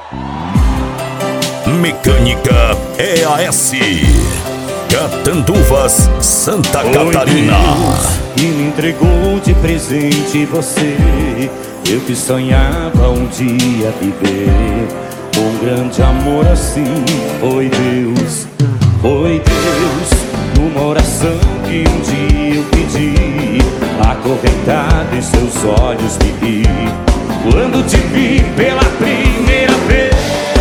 Mecânica EAS, Catanduvas, Santa Catarina. E me entregou de presente você. Eu que sonhava um dia viver um grande amor assim. Foi Deus, numa oração que um dia eu pedi, acorrentado em seus olhos me vi, quando te vi pela primeira vez.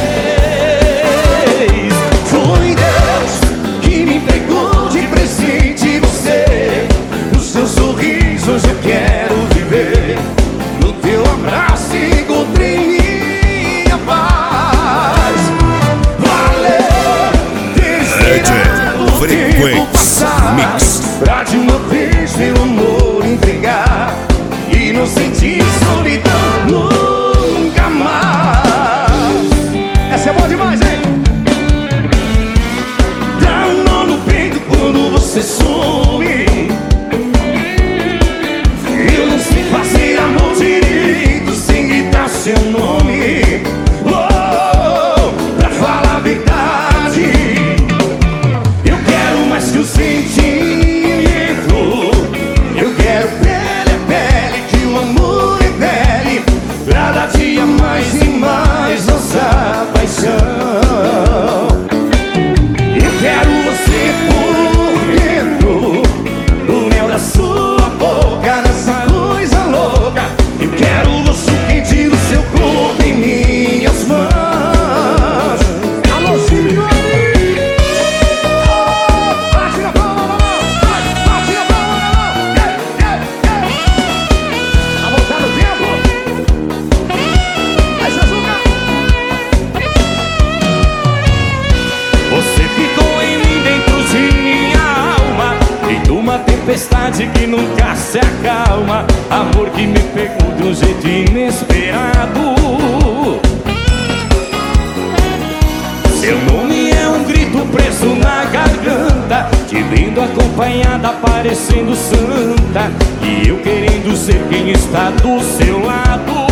Foi Deus que me entregou de presente você. No seu sorriso hoje eu quero viver, no teu abraço encontrei minha paz. Valeu ter esperado o tempo passar pra de uma vez meu amor entregar e não sentir solidão nunca mais. Essa é boa demais, hein? Dá um nó no peito quando você some. Eu não sei fazer amor direito sem gritar seu nome. Oh, pra falar a verdade, eu quero mais que o sentimento. Eu quero pele a pele, que o amor é pele, cada dia mais e mais nossa paixão. Eu quero você por dentro, no mel da sua boca, nessa coisa louca. Eu quero você quente no seu corpo em minhas mãos. Alô, Silvio! Bate na palma da mão! Bate na palma da mão! A voltar no tempo! Vai, Sazuca! Você ficou em mim dentro de minha alma, feito uma tempestade que nunca se acalma. Amor que me pegou de um jeito inesperado. Seu nome é um grito preso na garganta, te vendo acompanhada parecendo santa, e eu querendo ser quem está do seu lado.